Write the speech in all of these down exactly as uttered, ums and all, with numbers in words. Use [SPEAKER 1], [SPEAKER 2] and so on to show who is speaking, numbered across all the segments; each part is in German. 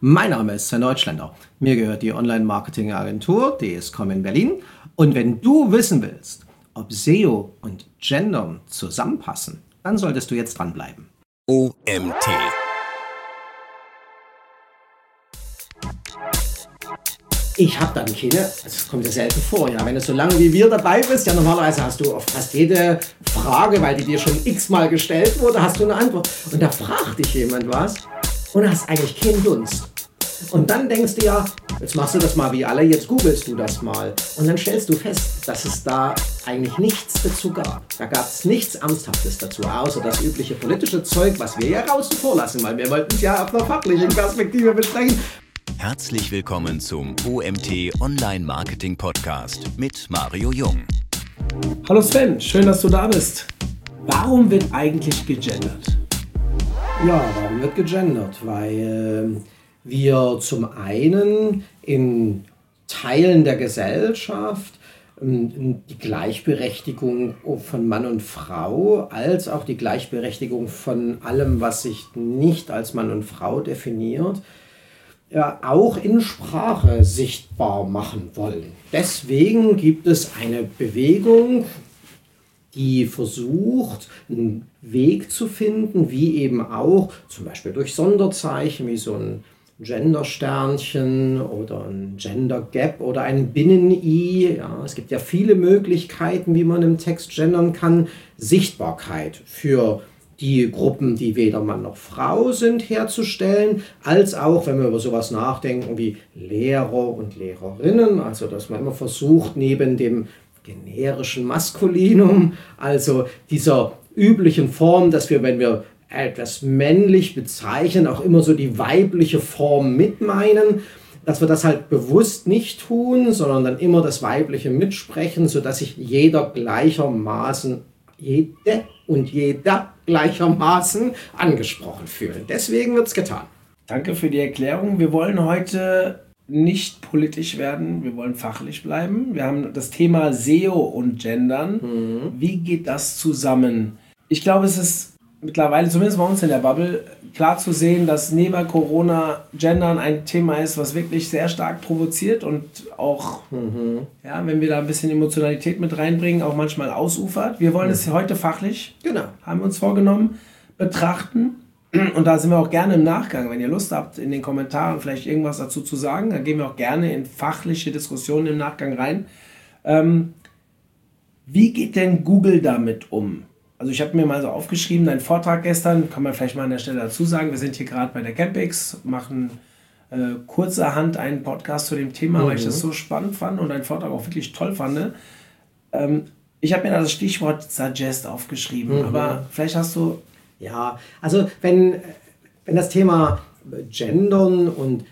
[SPEAKER 1] Mein Name ist Sven Deutschländer. Mir gehört die Online-Marketing-Agentur D S C O M in Berlin. Und wenn du wissen willst, ob S E O und Gendern zusammenpassen, dann solltest du jetzt dranbleiben.
[SPEAKER 2] O M T.
[SPEAKER 1] Ich habe dann keine, das kommt ja selten vor, ja, wenn du so lange wie wir dabei bist, ja normalerweise hast du auf fast jede Frage, weil die dir schon x-mal gestellt wurde, hast du eine Antwort. Und da fragt dich jemand was und hast eigentlich keinen Dunst. Und dann denkst du ja, jetzt machst du das mal wie alle, jetzt googelst du das mal. Und dann stellst du fest, dass es da eigentlich nichts dazu gab. Da gab es nichts Ernsthaftes dazu, außer das übliche politische Zeug, was wir ja außen vor lassen, weil wir wollten es ja auf einer fachlichen Perspektive besprechen.
[SPEAKER 2] Herzlich willkommen zum O M T Online Marketing Podcast mit Mario Jung.
[SPEAKER 3] Hallo Sven, schön, dass du da bist. Warum wird eigentlich gegendert?
[SPEAKER 1] Ja, warum wird gegendert? Weil äh, wir zum einen in Teilen der Gesellschaft äh, die Gleichberechtigung von Mann und Frau als auch die Gleichberechtigung von allem, was sich nicht als Mann und Frau definiert, ja, auch in Sprache sichtbar machen wollen. Deswegen gibt es eine Bewegung, die versucht, einen Weg zu finden, wie eben auch zum Beispiel durch Sonderzeichen, wie so ein Gender-Sternchen oder ein Gender-Gap oder ein Binnen-I. Ja, es gibt ja viele Möglichkeiten, wie man im Text gendern kann. Sichtbarkeit für die Gruppen, die weder Mann noch Frau sind, herzustellen, als auch, wenn wir über sowas nachdenken, wie Lehrer und Lehrerinnen, also dass man immer versucht, neben dem generischen Maskulinum, also dieser üblichen Form, dass wir, wenn wir etwas männlich bezeichnen, auch immer so die weibliche Form mitmeinen, dass wir das halt bewusst nicht tun, sondern dann immer das Weibliche mitsprechen, sodass sich jeder gleichermaßen, jede und jeder gleichermaßen angesprochen fühlen. Deswegen wird es getan.
[SPEAKER 3] Danke für die Erklärung. Wir wollen heute nicht politisch werden, wir wollen fachlich bleiben. Wir haben das Thema S E O und Gendern. Mhm. Wie geht das zusammen? Ich glaube, es ist mittlerweile, zumindest bei uns in der Bubble, klar zu sehen, dass neben Corona Gendern ein Thema ist, was wirklich sehr stark provoziert und auch, mhm. ja, wenn wir da ein bisschen Emotionalität mit reinbringen, auch manchmal ausufert. Wir wollen mhm. es heute fachlich,
[SPEAKER 1] genau,
[SPEAKER 3] haben wir uns vorgenommen, betrachten. Und da sind wir auch gerne im Nachgang, wenn ihr Lust habt, in den Kommentaren vielleicht irgendwas dazu zu sagen, dann gehen wir auch gerne in fachliche Diskussionen im Nachgang rein. Ähm, wie geht denn Google damit um? Also ich habe mir mal so aufgeschrieben, deinen Vortrag gestern, kann man vielleicht mal an der Stelle dazu sagen, wir sind hier gerade bei der Campix, machen äh, kurzerhand einen Podcast zu dem Thema, mhm. weil ich das so spannend fand und deinen Vortrag auch wirklich toll fand. Ähm, ich habe mir da das Stichwort Suggest aufgeschrieben, mhm. aber vielleicht hast du...
[SPEAKER 1] Ja, also wenn, wenn das Thema Gendern und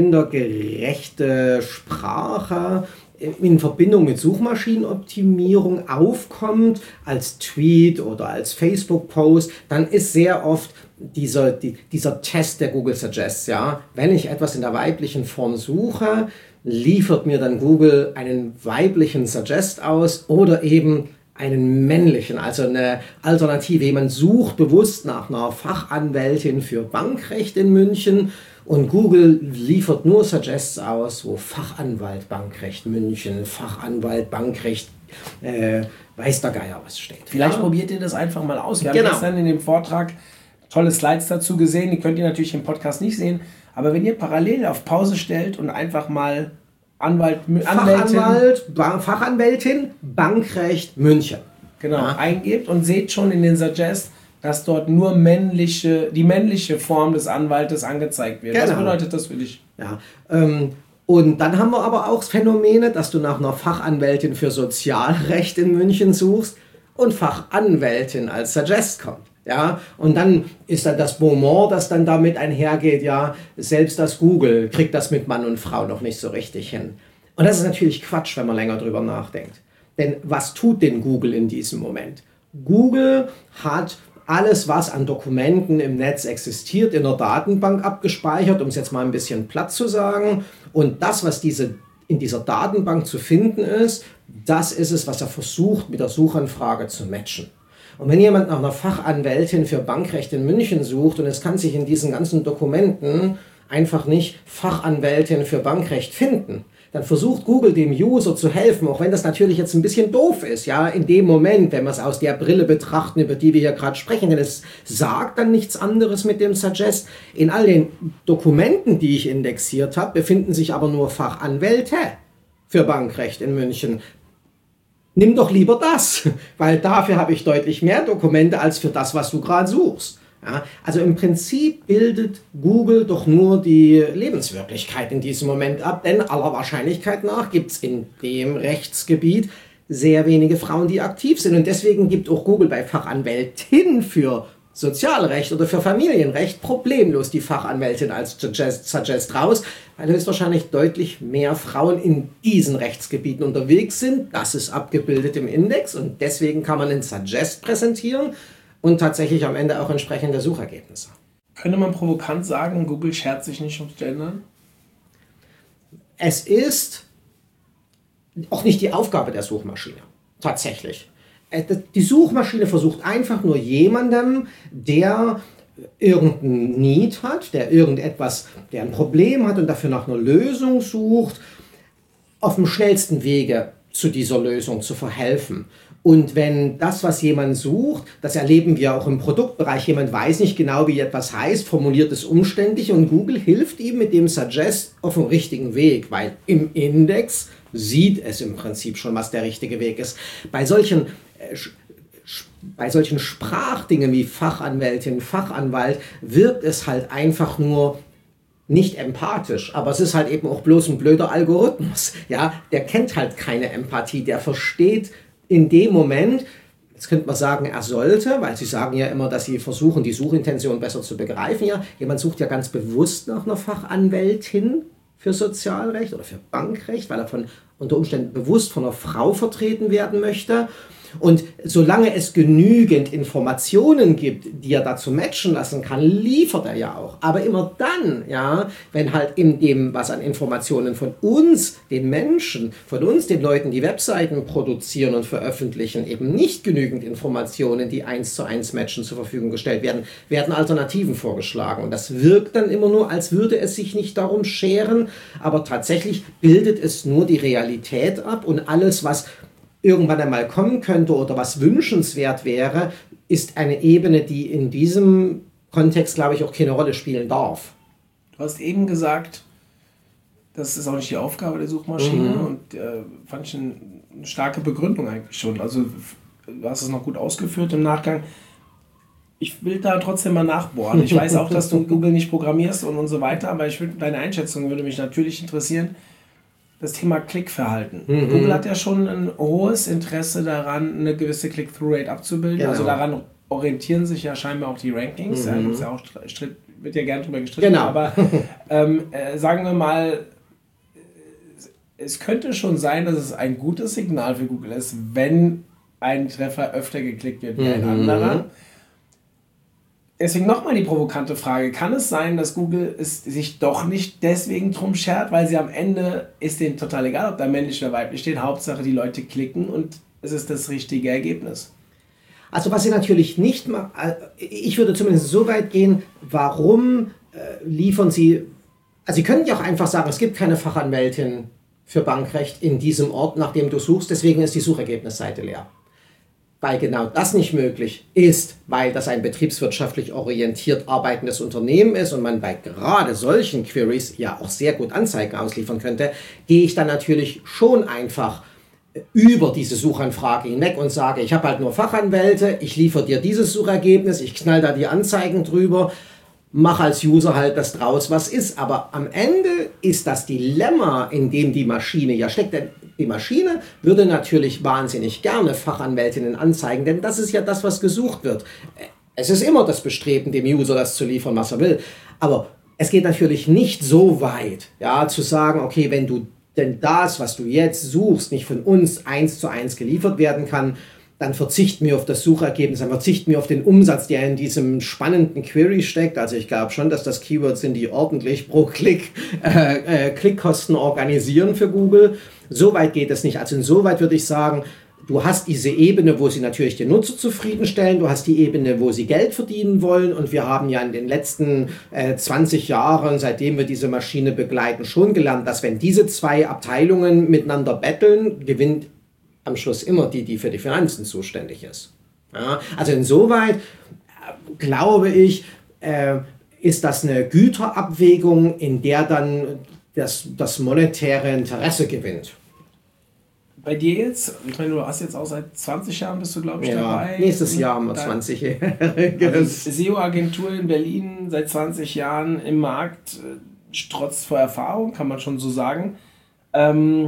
[SPEAKER 1] gendergerechte Sprache in Verbindung mit Suchmaschinenoptimierung aufkommt, als Tweet oder als Facebook-Post, dann ist sehr oft dieser, die, dieser Test der Google Suggests. Ja? Wenn ich etwas in der weiblichen Form suche, liefert mir dann Google einen weiblichen Suggest aus oder eben einen männlichen, also eine Alternative. Jemand sucht bewusst nach einer Fachanwältin für Bankrecht in München und Google liefert nur Suggests aus, wo Fachanwalt Bankrecht München, Fachanwalt Bankrecht, äh, weiß der Geier was steht.
[SPEAKER 3] Vielleicht ja? probiert ihr das einfach mal aus. Wir
[SPEAKER 1] genau.
[SPEAKER 3] haben gestern in dem Vortrag tolle Slides dazu gesehen, die könnt ihr natürlich im Podcast nicht sehen, aber wenn ihr parallel auf Pause stellt und einfach mal Anwalt,
[SPEAKER 1] Fachanwalt, ba- Fachanwältin, Bankrecht, München.
[SPEAKER 3] Genau, ja. eingebt und seht schon in den Suggest, dass dort nur männliche, die männliche Form des Anwaltes angezeigt wird. Genau. Was bedeutet das für dich?
[SPEAKER 1] Ja, ähm, und dann haben wir aber auch Phänomene, dass du nach einer Fachanwältin für Sozialrecht in München suchst und Fachanwältin als Suggest kommt. Ja, und dann ist dann das Bonmot, das dann damit einhergeht, ja, selbst das Google kriegt das mit Mann und Frau noch nicht so richtig hin. Und das ist natürlich Quatsch, wenn man länger drüber nachdenkt. Denn was tut denn Google in diesem Moment? Google hat alles, was an Dokumenten im Netz existiert, in der Datenbank abgespeichert, um es jetzt mal ein bisschen platt zu sagen. Und das, was diese, in dieser Datenbank zu finden ist, das ist es, was er versucht, mit der Suchanfrage zu matchen. Und wenn jemand nach einer Fachanwältin für Bankrecht in München sucht und es kann sich in diesen ganzen Dokumenten einfach nicht Fachanwältin für Bankrecht finden, dann versucht Google dem User zu helfen, auch wenn das natürlich jetzt ein bisschen doof ist, ja, in dem Moment, wenn wir es aus der Brille betrachten, über die wir hier gerade sprechen, denn es sagt dann nichts anderes mit dem Suggest. In all den Dokumenten, die ich indexiert habe, befinden sich aber nur Fachanwälte für Bankrecht in München. Nimm doch lieber das, weil dafür habe ich deutlich mehr Dokumente als für das, was du gerade suchst. Ja, also im Prinzip bildet Google doch nur die Lebenswirklichkeit in diesem Moment ab, denn aller Wahrscheinlichkeit nach gibt es in dem Rechtsgebiet sehr wenige Frauen, die aktiv sind. Und deswegen gibt auch Google bei Fachanwältin für Sozialrecht oder für Familienrecht problemlos die Fachanwältin als Suggest, Suggest raus, weil höchstwahrscheinlich deutlich mehr Frauen in diesen Rechtsgebieten unterwegs sind. Das ist abgebildet im Index und deswegen kann man den Suggest präsentieren. Und tatsächlich am Ende auch entsprechende Suchergebnisse.
[SPEAKER 3] Könnte man provokant sagen, Google schert sich nicht ums Gendern?
[SPEAKER 1] Es ist auch nicht die Aufgabe der Suchmaschine, tatsächlich. Die Suchmaschine versucht einfach nur jemandem, der irgendein Need hat, der irgendetwas, der ein Problem hat und dafür nach einer Lösung sucht, auf dem schnellsten Wege zu dieser Lösung zu verhelfen. Und wenn das, was jemand sucht, das erleben wir auch im Produktbereich, jemand weiß nicht genau, wie etwas heißt, formuliert es umständlich und Google hilft ihm mit dem Suggest auf dem richtigen Weg, weil im Index sieht es im Prinzip schon, was der richtige Weg ist. Bei solchen, äh, bei solchen Sprachdingen wie Fachanwältin, Fachanwalt wirkt es halt einfach nur nicht empathisch, aber es ist halt eben auch bloß ein blöder Algorithmus. Ja, der kennt halt keine Empathie, der versteht in dem Moment, jetzt könnte man sagen, er sollte, weil sie sagen ja immer, dass sie versuchen, die Suchintention besser zu begreifen. Ja, jemand sucht ja ganz bewusst nach einer Fachanwältin für Sozialrecht oder für Bankrecht, weil er von unter Umständen bewusst von einer Frau vertreten werden möchte. Und solange es genügend Informationen gibt, die er dazu matchen lassen kann, liefert er ja auch. Aber immer dann, ja, wenn halt in dem, was an Informationen von uns, den Menschen, von uns, den Leuten, die Webseiten produzieren und veröffentlichen, eben nicht genügend Informationen, die eins zu eins matchen, zur Verfügung gestellt werden, werden Alternativen vorgeschlagen. Und das wirkt dann immer nur, als würde es sich nicht darum scheren, aber tatsächlich bildet es nur die Realität ab und alles, was irgendwann einmal kommen könnte oder was wünschenswert wäre, ist eine Ebene, die in diesem Kontext, glaube ich, auch keine Rolle spielen darf.
[SPEAKER 3] Du hast eben gesagt, das ist auch nicht die Aufgabe der Suchmaschine mhm. und äh, fand ich eine starke Begründung eigentlich schon. Also du hast es noch gut ausgeführt im Nachgang. Ich will da trotzdem mal nachbohren. Ich weiß auch, dass du Google nicht programmierst und, und so weiter, aber ich würd, deine Einschätzung würde mich natürlich interessieren. Das Thema Klickverhalten. Mhm. Google hat ja schon ein hohes Interesse daran, eine gewisse Click-Through-Rate abzubilden. Genau. Also daran orientieren sich ja scheinbar auch die Rankings. Mhm. Ja, ist ja auch Stritt, wird ja gerne drüber gestritten.
[SPEAKER 1] Genau.
[SPEAKER 3] Aber ähm, äh, sagen wir mal, es könnte schon sein, dass es ein gutes Signal für Google ist, wenn ein Treffer öfter geklickt wird wie mhm. ein anderer. Deswegen nochmal die provokante Frage, kann es sein, dass Google es sich doch nicht deswegen drum schert, weil sie am Ende, ist denen total egal, ob da männlich oder weiblich steht, Hauptsache die Leute klicken und es ist das richtige Ergebnis?
[SPEAKER 1] Also was sie natürlich nicht machen, ich würde zumindest so weit gehen, warum äh, liefern sie, also sie können ja auch einfach sagen, es gibt keine Fachanwältin für Bankrecht in diesem Ort, nach dem du suchst, deswegen ist die Suchergebnisseite leer. Weil genau das nicht möglich ist, weil das ein betriebswirtschaftlich orientiert arbeitendes Unternehmen ist und man bei gerade solchen Queries ja auch sehr gut Anzeigen ausliefern könnte, gehe ich dann natürlich schon einfach über diese Suchanfrage hinweg und sage, ich habe halt nur Fachanwälte, ich liefere dir dieses Suchergebnis, ich knall da die Anzeigen drüber, mach als User halt das draus, was ist. Aber am Ende ist das Dilemma, in dem die Maschine ja steckt, denn die Maschine würde natürlich wahnsinnig gerne Fachanwältinnen anzeigen, denn das ist ja das, was gesucht wird. Es ist immer das Bestreben, dem User das zu liefern, was er will. Aber es geht natürlich nicht so weit, ja, zu sagen, okay, wenn du denn das, was du jetzt suchst, nicht von uns eins zu eins geliefert werden kann, dann verzichten wir auf das Suchergebnis, dann verzichten wir auf den Umsatz, der in diesem spannenden Query steckt. Also ich glaube schon, dass das Keywords sind, die ordentlich pro Klick äh, äh, Klickkosten organisieren für Google. So weit geht es nicht. Also insoweit würde ich sagen, du hast diese Ebene, wo sie natürlich den Nutzer zufriedenstellen, du hast die Ebene, wo sie Geld verdienen wollen und wir haben ja in den letzten äh, zwanzig Jahren, seitdem wir diese Maschine begleiten, schon gelernt, dass wenn diese zwei Abteilungen miteinander betteln, gewinnt am Schluss immer die, die für die Finanzen zuständig ist. Ja, also insoweit äh, glaube ich, äh, ist das eine Güterabwägung, in der dann das, das monetäre Interesse gewinnt.
[SPEAKER 3] Bei dir jetzt, ich meine, du hast jetzt auch seit zwanzig Jahren, bist du, glaube ich,
[SPEAKER 1] ja,
[SPEAKER 3] dabei.
[SPEAKER 1] Nächstes Jahr haben wir zwanzig-Jähriges.
[SPEAKER 3] Also S E O-Agentur in Berlin, seit zwanzig Jahren im Markt, strotzt vor Erfahrung, kann man schon so sagen. Ähm,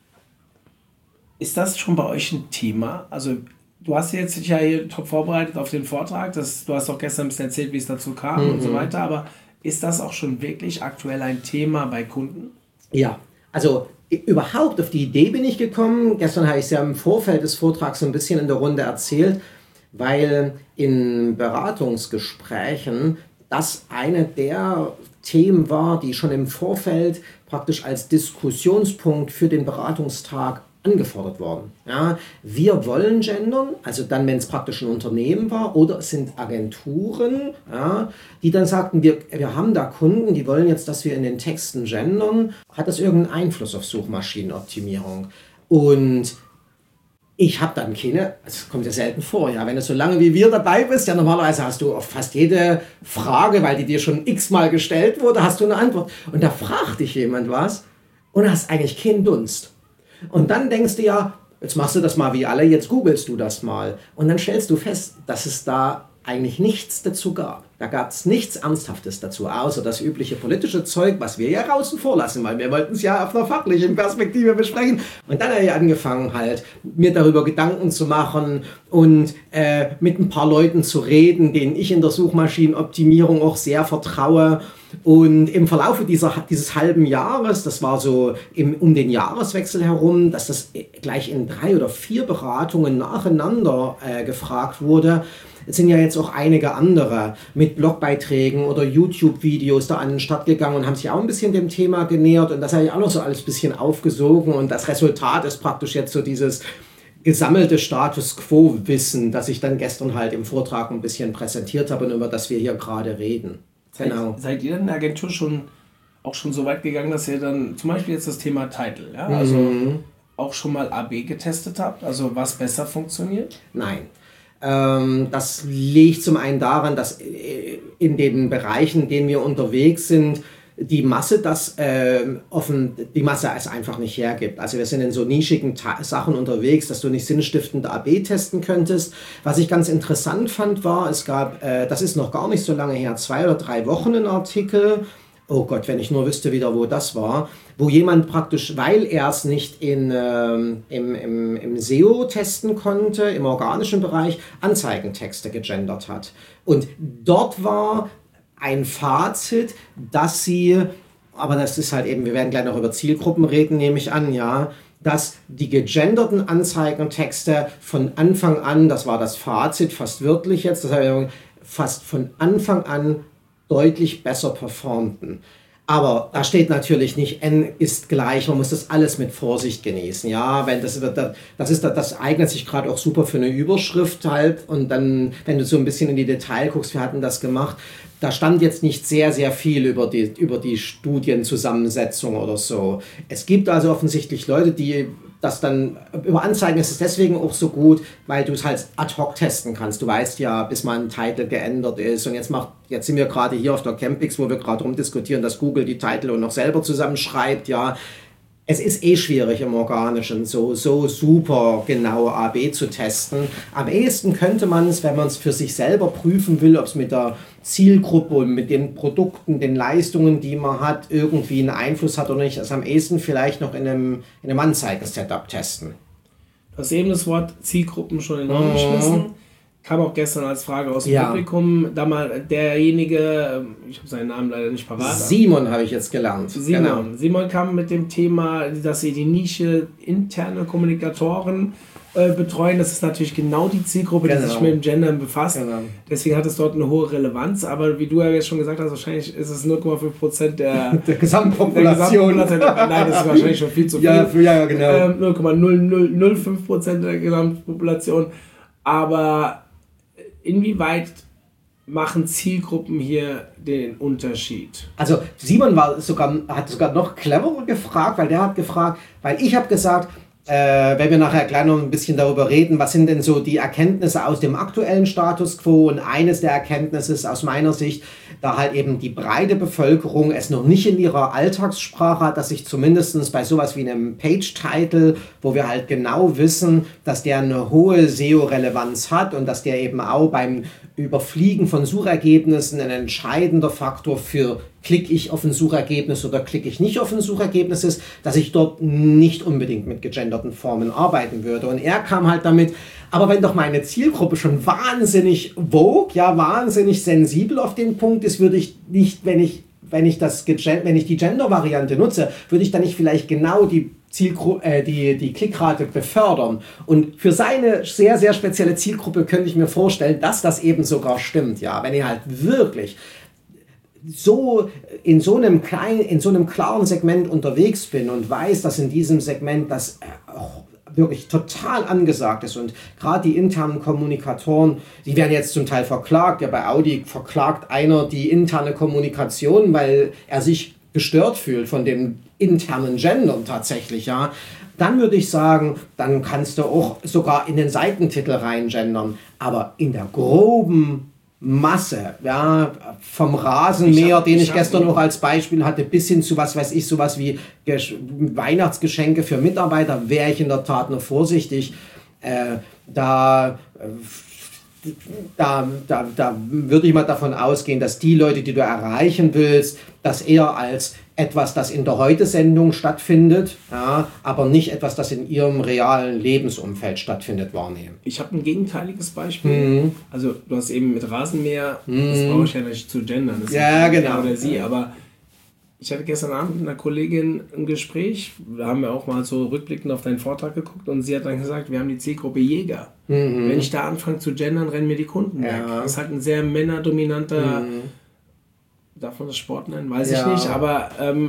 [SPEAKER 3] ist das schon bei euch ein Thema? Also du hast jetzt dich ja hier top vorbereitet auf den Vortrag, das, du hast auch gestern ein bisschen erzählt, wie es dazu kam mhm. und so weiter, aber ist das auch schon wirklich aktuell ein Thema bei Kunden?
[SPEAKER 1] Ja, also überhaupt auf die Idee bin ich gekommen. Gestern habe ich es ja im Vorfeld des Vortrags so ein bisschen in der Runde erzählt, weil in Beratungsgesprächen das eine der Themen war, die schon im Vorfeld praktisch als Diskussionspunkt für den Beratungstag angefordert worden. Ja, wir wollen gendern, also dann, wenn es praktisch ein Unternehmen war, oder es sind Agenturen, ja, die dann sagten, wir, wir haben da Kunden, die wollen jetzt, dass wir in den Texten gendern. Hat das irgendeinen Einfluss auf Suchmaschinenoptimierung? Und ich habe dann keine, das kommt ja selten vor, ja, wenn du so lange wie wir dabei bist, ja, normalerweise hast du auf fast jede Frage, weil die dir schon x-mal gestellt wurde, hast du eine Antwort. Und da fragt dich jemand was und hast eigentlich keinen Dunst. Und dann denkst du ja, jetzt machst du das mal wie alle, jetzt googelst du das mal. Und dann stellst du fest, dass es da eigentlich nichts dazu gab. Da gab es nichts Ernsthaftes dazu, außer das übliche politische Zeug, was wir ja außen vor lassen, weil wir wollten es ja auf einer fachlichen Perspektive besprechen. Und dann habe ich angefangen halt, mir darüber Gedanken zu machen und äh, mit ein paar Leuten zu reden, denen ich in der Suchmaschinenoptimierung auch sehr vertraue. Und im Verlauf dieser, dieses halben Jahres, das war so im, um den Jahreswechsel herum, dass das gleich in drei oder vier Beratungen nacheinander äh, gefragt wurde. Es sind ja jetzt auch einige andere mit Blogbeiträgen oder YouTube-Videos da an den Start gegangen und haben sich auch ein bisschen dem Thema genähert. Und das habe ich auch noch so alles ein bisschen aufgesogen. Und das Resultat ist praktisch jetzt so dieses gesammelte Status-Quo-Wissen, das ich dann gestern halt im Vortrag ein bisschen präsentiert habe und über das wir hier gerade reden.
[SPEAKER 3] Genau. Seid, seid ihr denn in der Agentur schon auch schon so weit gegangen, dass ihr dann zum Beispiel jetzt das Thema Title, ja, also mhm. auch schon mal A B getestet habt, also was besser funktioniert?
[SPEAKER 1] Nein. Ähm, das liegt zum einen daran, dass in den Bereichen, in denen wir unterwegs sind, die Masse das äh, offen, die Masse es einfach nicht hergibt. Also wir sind in so nischigen Ta- Sachen unterwegs, dass du nicht sinnstiftend A B testen könntest. Was ich ganz interessant fand, war, es gab, äh, das ist noch gar nicht so lange her, zwei oder drei Wochen ein Artikel, oh Gott, wenn ich nur wüsste wieder, wo das war, wo jemand praktisch, weil er es nicht in, ähm, im, im, im S E O testen konnte, im organischen Bereich, Anzeigentexte gegendert hat. Und dort war ein Fazit, dass sie, aber das ist halt eben, wir werden gleich noch über Zielgruppen reden, nehme ich an, ja, dass die gegenderten Anzeigentexte von Anfang an, das war das Fazit, fast wörtlich jetzt, das habe ich fast von Anfang an deutlich besser performten. Aber da steht natürlich nicht, N ist gleich, man muss das alles mit Vorsicht genießen. Ja, wenn das, das, ist, das eignet sich gerade auch super für eine Überschrift halt. Und dann, wenn du so ein bisschen in die Detail guckst, wir hatten das gemacht, da stand jetzt nicht sehr, sehr viel über die, über die Studienzusammensetzung oder so. Es gibt also offensichtlich Leute, die das dann, über Anzeigen ist es deswegen auch so gut, weil du es halt ad hoc testen kannst. Du weißt ja, bis mal ein Titel geändert ist. Und jetzt macht, jetzt sind wir gerade hier auf der Campix, wo wir gerade rumdiskutieren, dass Google die Titel und noch selber zusammenschreibt, ja. Es ist eh schwierig im Organischen so, so super genau A B zu testen. Am ehesten könnte man es, wenn man es für sich selber prüfen will, ob es mit der Zielgruppe und mit den Produkten, den Leistungen, die man hat, irgendwie einen Einfluss hat oder nicht, also am ehesten vielleicht noch in einem, in einem Anzeigen-Setup testen.
[SPEAKER 3] Du hast eben das Wort Zielgruppen schon in den Raum geschmissen. Kam auch gestern als Frage aus dem ja. Publikum. Da mal derjenige, ich habe seinen Namen leider nicht parat.
[SPEAKER 1] Simon habe ich jetzt gelernt.
[SPEAKER 3] Simon. Genau. Simon kam mit dem Thema, dass sie die Nische interne Kommunikatoren äh, betreuen. Das ist natürlich genau die Zielgruppe, genau. die sich mit dem Gendern befasst. Genau. Deswegen hat es dort eine hohe Relevanz. Aber wie du ja jetzt schon gesagt hast, wahrscheinlich ist es null Komma fünf Prozent der,
[SPEAKER 1] der Gesamtpopulation.
[SPEAKER 3] Der Gesamtpopulation. Nein, das ist wahrscheinlich schon viel zu viel.
[SPEAKER 1] Ja, ja, ja genau.
[SPEAKER 3] Ähm, null Komma null null null fünf Prozent der Gesamtpopulation. Aber inwieweit machen Zielgruppen hier den Unterschied?
[SPEAKER 1] Also Simon war sogar, hat sogar noch cleverer gefragt, weil der hat gefragt, weil ich habe gesagt, äh, wenn wir nachher gleich noch ein bisschen darüber reden, was sind denn so die Erkenntnisse aus dem aktuellen Status quo, und eines der Erkenntnisse ist aus meiner Sicht, da halt eben die breite Bevölkerung es noch nicht in ihrer Alltagssprache hat, dass sich zumindest bei sowas wie einem Page-Title, wo wir halt genau wissen, dass der eine hohe S E O-Relevanz hat und dass der eben auch beim Überfliegen von Suchergebnissen ein entscheidender Faktor für klicke ich auf ein Suchergebnis oder klicke ich nicht auf ein Suchergebnis ist, dass ich dort nicht unbedingt mit gegenderten Formen arbeiten würde. Und er kam halt damit, aber wenn doch meine Zielgruppe schon wahnsinnig vogue, ja, wahnsinnig sensibel auf den Punkt ist, würde ich nicht, wenn ich, wenn ich das, wenn ich die Gender-Variante nutze, würde ich dann nicht vielleicht genau die Zielgru- äh, die, die Klickrate befördern. Und für seine sehr, sehr spezielle Zielgruppe könnte ich mir vorstellen, dass das eben sogar stimmt. Ja, wenn ihr halt wirklich so in so einem kleinen, in so einem klaren Segment unterwegs bin und weiß, dass in diesem Segment das auch wirklich total angesagt ist, und gerade die internen Kommunikatoren, die werden jetzt zum Teil verklagt. Ja, bei Audi verklagt einer die interne Kommunikation, weil er sich gestört fühlt von dem internen Gendern tatsächlich, ja. Dann würde ich sagen, dann kannst du auch sogar in den Seitentitel reingendern, aber in der groben Masse, ja, vom Rasenmäher, hab, den ich, ich gestern noch als Beispiel hatte, bis hin zu was weiß ich, sowas wie Gesch- Weihnachtsgeschenke für Mitarbeiter, wäre ich in der Tat noch vorsichtig. Äh, da, äh, da, da, da würde ich mal davon ausgehen, dass die Leute, die du erreichen willst, das eher als etwas, das in der Heute-Sendung stattfindet, ja, aber nicht etwas, das in ihrem realen Lebensumfeld stattfindet, wahrnehmen.
[SPEAKER 3] Ich habe ein gegenteiliges Beispiel.
[SPEAKER 1] Mhm.
[SPEAKER 3] Also du hast eben mit Rasenmäher,
[SPEAKER 1] Mhm.
[SPEAKER 3] das brauche ich ja nicht zu gendern, das
[SPEAKER 1] ja,
[SPEAKER 3] ist
[SPEAKER 1] genau.
[SPEAKER 3] er oder sie, aber ich hatte gestern Abend mit einer Kollegin ein Gespräch, da haben wir auch mal so rückblickend auf deinen Vortrag geguckt, und sie hat dann gesagt, wir haben die Zielgruppe Jäger. Mhm. Wenn ich da anfange zu gendern, rennen mir die Kunden ja. weg. Das ist halt ein sehr männerdominanter... Mhm. Darf man das Sport nennen? Weiß ja. ich nicht, aber ähm,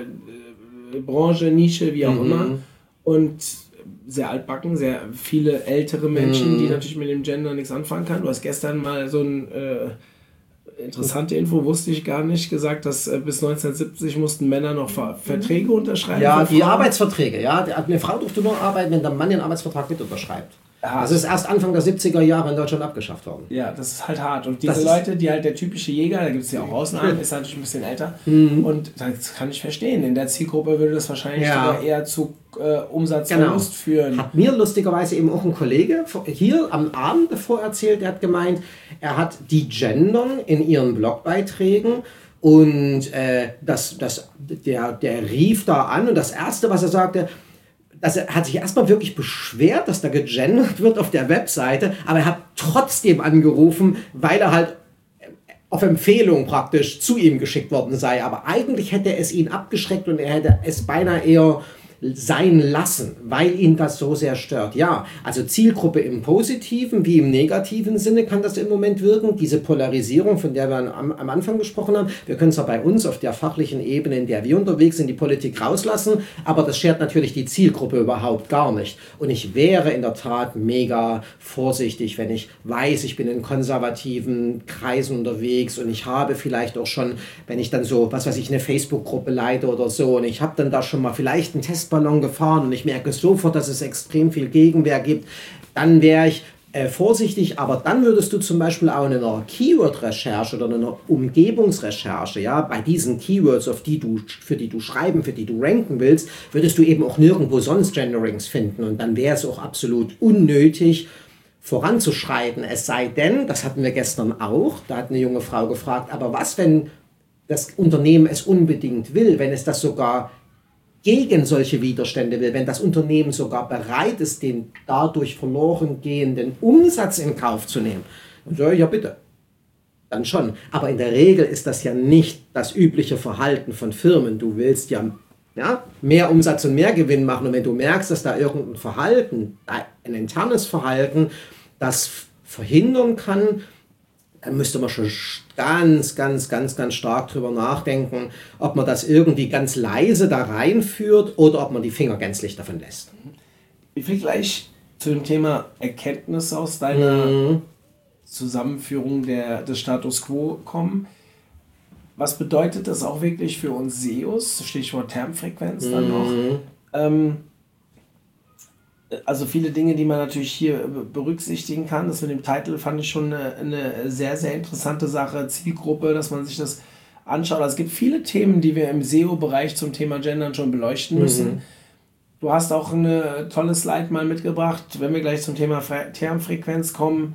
[SPEAKER 3] äh, Branche, Nische, wie auch mhm. immer. Und sehr altbacken, sehr viele ältere Menschen, mhm. die natürlich mit dem Gender nichts anfangen können. Du hast gestern mal so ein äh, interessante Info, wusste ich gar nicht, gesagt, dass äh, bis neunzehnhundertsiebzig mussten Männer noch Ver- Verträge unterschreiben.
[SPEAKER 1] Ja, die Arbeitsverträge. Ja, eine Frau durfte nur arbeiten, wenn der Mann den Arbeitsvertrag mit unterschreibt. Ja, das ist erst Anfang der siebziger Jahre in Deutschland abgeschafft worden.
[SPEAKER 3] Ja, das ist halt hart. Und diese Leute, die halt der typische Jäger, da gibt es ja auch Ausnahmen, ist natürlich ein bisschen älter. Mhm. Und das kann ich verstehen. In der Zielgruppe würde das wahrscheinlich ja. sogar eher zu äh, Umsatzverlust genau. führen.
[SPEAKER 1] Hat mir lustigerweise eben auch ein Kollege hier am Abend davor erzählt, der hat gemeint, er hat die gendern in ihren Blogbeiträgen. Und äh, das, das, der, der rief da an, und das Erste, was er sagte, dass er hat sich erstmal wirklich beschwert, dass da gegendert wird auf der Webseite, aber er hat trotzdem angerufen, weil er halt auf Empfehlung praktisch zu ihm geschickt worden sei. Aber eigentlich hätte es ihn abgeschreckt und er hätte es beinahe eher sein lassen, weil ihn das so sehr stört. Ja, also Zielgruppe im positiven wie im negativen Sinne kann das im Moment wirken. Diese Polarisierung, von der wir am, am Anfang gesprochen haben, wir können zwar bei uns auf der fachlichen Ebene, in der wir unterwegs sind, die Politik rauslassen, aber das schert natürlich die Zielgruppe überhaupt gar nicht. Und ich wäre in der Tat mega vorsichtig, wenn ich weiß, ich bin in konservativen Kreisen unterwegs und ich habe vielleicht auch schon, wenn ich dann so, was weiß ich, eine Facebook-Gruppe leite oder so, und ich habe dann da schon mal vielleicht einen Test Ballon gefahren und ich merke sofort, dass es extrem viel Gegenwehr gibt, dann wäre ich äh, vorsichtig, aber dann würdest du zum Beispiel auch in einer Keyword-Recherche oder in einer Umgebungsrecherche, ja, bei diesen Keywords, auf die du, für die du schreiben, für die du ranken willst, würdest du eben auch nirgendwo sonst Genderings finden, und dann wäre es auch absolut unnötig, voranzuschreiten. Es sei denn, das hatten wir gestern auch, da hat eine junge Frau gefragt, aber was, wenn das Unternehmen es unbedingt will, wenn es das sogar gegen solche Widerstände will, wenn das Unternehmen sogar bereit ist, den dadurch verloren gehenden Umsatz in Kauf zu nehmen, dann sage ich, ja bitte, dann schon. Aber in der Regel ist das ja nicht das übliche Verhalten von Firmen. Du willst ja ja, mehr Umsatz und mehr Gewinn machen. Und wenn du merkst, dass da irgendein Verhalten, ein internes Verhalten, das verhindern kann, dann müsste man schon ganz, ganz, ganz, ganz stark drüber nachdenken, ob man das irgendwie ganz leise da reinführt oder ob man die Finger gänzlich davon lässt.
[SPEAKER 3] Ich will gleich zu dem Thema Erkenntnisse aus deiner mhm. Zusammenführung der, des Status Quo kommen. Was bedeutet das auch wirklich für uns S E Os? Stichwort Termfrequenz mhm. dann noch. Ähm, Also viele Dinge, die man natürlich hier berücksichtigen kann. Das mit dem Titel fand ich schon eine, eine sehr, sehr interessante Sache. Zielgruppe, dass man sich das anschaut. Also es gibt viele Themen, die wir im S E O-Bereich zum Thema Gendern schon beleuchten müssen. Mhm. Du hast auch eine tolle Slide mal mitgebracht, wenn wir gleich zum Thema Termfrequenz kommen.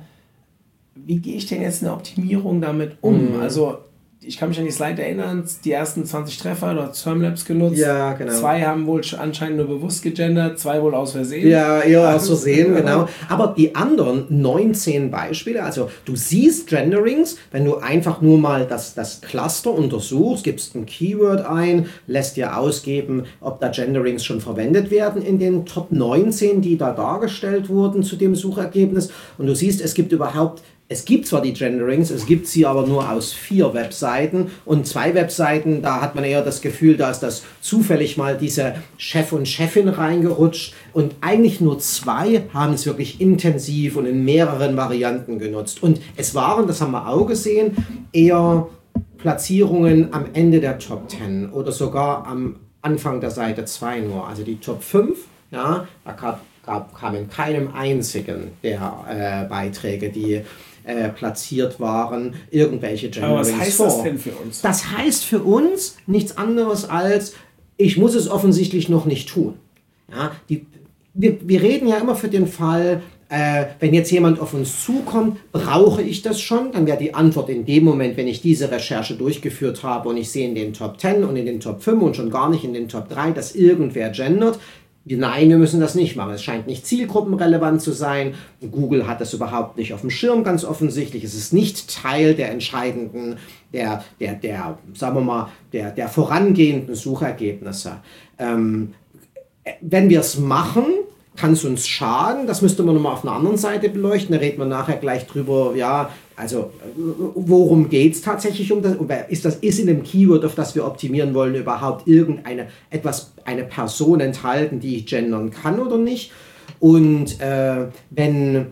[SPEAKER 3] Wie gehe ich denn jetzt in der Optimierung damit um? Mhm. Also ich kann mich an die Slide erinnern, die ersten zwanzig Treffer, du hast Termlabs genutzt.
[SPEAKER 1] Ja, genau.
[SPEAKER 3] Zwei haben wohl anscheinend nur bewusst gegendert, zwei wohl aus Versehen.
[SPEAKER 1] Ja, eher aus Versehen, genau. Aber die anderen neunzehn Beispiele, also du siehst Genderings, wenn du einfach nur mal das, das Cluster untersuchst, gibst ein Keyword ein, lässt dir ausgeben, ob da Genderings schon verwendet werden in den Top neunzehn, die da dargestellt wurden zu dem Suchergebnis. Und du siehst, es gibt überhaupt Es gibt zwar die Genderings, es gibt sie aber nur aus vier Webseiten und zwei Webseiten, da hat man eher das Gefühl, da ist das zufällig mal diese Chef und Chefin reingerutscht und eigentlich nur zwei haben es wirklich intensiv und in mehreren Varianten genutzt. Und es waren, das haben wir auch gesehen, eher Platzierungen am Ende der Top zehn oder sogar am Anfang der Seite zwei nur. Also die Top fünf, ja, da gab, gab, kam in keinem einzigen der äh, Beiträge, die Äh, platziert waren, irgendwelche Genderings vor.
[SPEAKER 3] Aber was heißt vor. das denn für uns?
[SPEAKER 1] Das heißt für uns nichts anderes als, ich muss es offensichtlich noch nicht tun. Ja, die, wir, wir reden ja immer für den Fall, äh, wenn jetzt jemand auf uns zukommt, brauche ich das schon? Dann wäre die Antwort in dem Moment, wenn ich diese Recherche durchgeführt habe und ich sehe in den Top zehn und in den Top fünf und schon gar nicht in den Top drei, dass irgendwer gendert. Nein, wir müssen das nicht machen. Es scheint nicht zielgruppenrelevant zu sein. Google hat das überhaupt nicht auf dem Schirm, ganz offensichtlich. Es ist nicht Teil der entscheidenden, der, der, der, sagen wir mal, der, der vorangehenden Suchergebnisse. Ähm, wenn wir es machen, kann es uns schaden. Das müsste man nochmal auf einer anderen Seite beleuchten. Da reden wir nachher gleich drüber, ja, also worum geht es tatsächlich um das? Ist das ist in dem Keyword, auf das wir optimieren wollen, überhaupt irgendeine etwas, eine Person enthalten, die ich gendern kann oder nicht? Und äh, wenn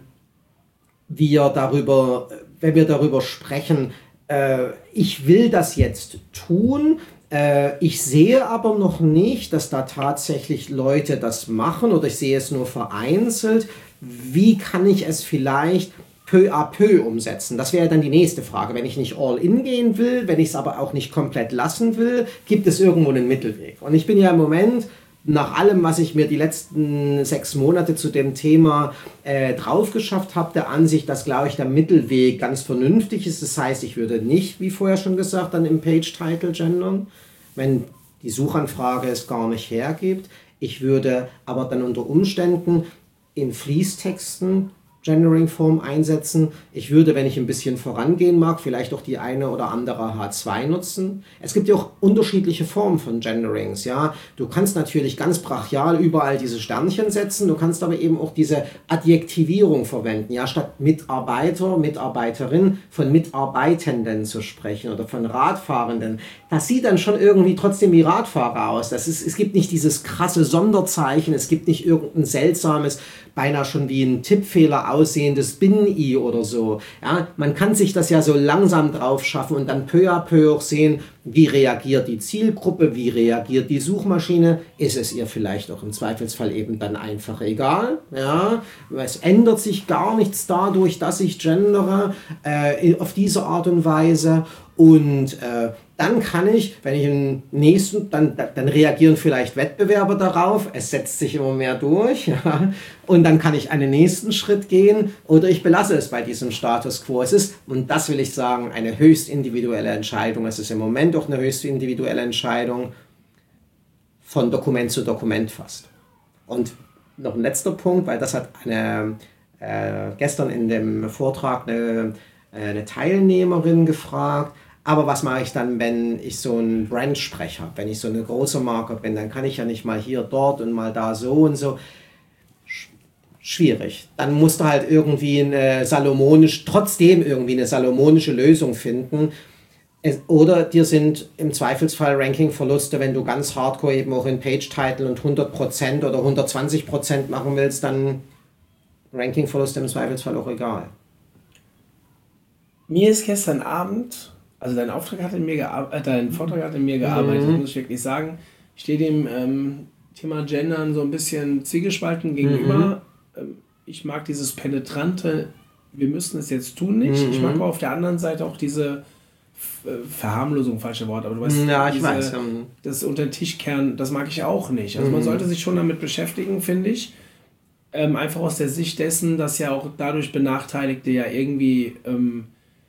[SPEAKER 1] wir darüber, wenn wir darüber sprechen, äh, ich will das jetzt tun, äh, ich sehe aber noch nicht, dass da tatsächlich Leute das machen oder ich sehe es nur vereinzelt. Wie kann ich es vielleicht peu à peu umsetzen? Das wäre dann die nächste Frage. Wenn ich nicht all in gehen will, wenn ich es aber auch nicht komplett lassen will, gibt es irgendwo einen Mittelweg. Und ich bin ja im Moment, nach allem, was ich mir die letzten sechs Monate zu dem Thema äh, drauf geschafft habe, der Ansicht, dass, glaube ich, der Mittelweg ganz vernünftig ist. Das heißt, ich würde nicht, wie vorher schon gesagt, dann im Page-Title gendern, wenn die Suchanfrage es gar nicht hergibt. Ich würde aber dann unter Umständen in Fließtexten Gendering-Form einsetzen. Ich würde, wenn ich ein bisschen vorangehen mag, vielleicht auch die eine oder andere H zwei nutzen. Es gibt ja auch unterschiedliche Formen von Genderings. Ja? Du kannst natürlich ganz brachial überall diese Sternchen setzen, du kannst aber eben auch diese Adjektivierung verwenden. Ja? Statt Mitarbeiter, Mitarbeiterin von Mitarbeitenden zu sprechen oder von Radfahrenden. Das sieht dann schon irgendwie trotzdem wie Radfahrer aus. Das ist, es gibt nicht dieses krasse Sonderzeichen, es gibt nicht irgendein seltsames, beinahe schon wie ein Tippfehler aussehendes Bin-I oder so. Ja, man kann sich das ja so langsam drauf schaffen und dann peu à peu auch sehen, wie reagiert die Zielgruppe, wie reagiert die Suchmaschine. Ist es ihr vielleicht auch im Zweifelsfall eben dann einfach egal. Ja, es ändert sich gar nichts dadurch, dass ich gendere äh, auf diese Art und Weise. Und äh, dann kann ich, wenn ich im nächsten, dann, dann reagieren vielleicht Wettbewerber darauf, es setzt sich immer mehr durch, ja, und dann kann ich einen nächsten Schritt gehen oder ich belasse es bei diesem Status Quo. Es ist, und das will ich sagen, eine höchst individuelle Entscheidung. Es ist im Moment auch eine höchst individuelle Entscheidung von Dokument zu Dokument fast. Und noch ein letzter Punkt, weil das hat eine, äh, gestern in dem Vortrag eine, eine Teilnehmerin gefragt. Aber was mache ich dann, wenn ich so einen Brandsprech habe, wenn ich so eine große Marke bin, dann kann ich ja nicht mal hier, dort und mal da so und so. Schwierig. Dann musst du halt irgendwie eine salomonisch, trotzdem irgendwie eine salomonische Lösung finden. Es, oder dir sind im Zweifelsfall Ranking-Verluste, wenn du ganz hardcore eben auch in Page-Title und hundert Prozent oder hundertzwanzig Prozent machen willst, dann Ranking-Verluste im Zweifelsfall auch egal.
[SPEAKER 3] Mir ist gestern Abend, also dein Auftrag hat in mir gearbeitet, dein Vortrag hat in mir gearbeitet, mhm. muss ich wirklich sagen. Ich stehe dem ähm, Thema Gendern so ein bisschen zwiegespalten gegenüber. Mhm. Ähm, ich mag dieses penetrante, wir müssen es jetzt tun nicht. Mhm. Ich mag aber auf der anderen Seite auch diese F- Verharmlosung, falsche Wort, aber du weißt,
[SPEAKER 1] ja, ich
[SPEAKER 3] diese,
[SPEAKER 1] weiß.
[SPEAKER 3] das unter den Tisch kehren, das mag ich auch nicht. Also mhm. man sollte sich schon damit beschäftigen, finde ich. Ähm, einfach aus der Sicht dessen, dass ja auch dadurch Benachteiligte ja irgendwie ähm,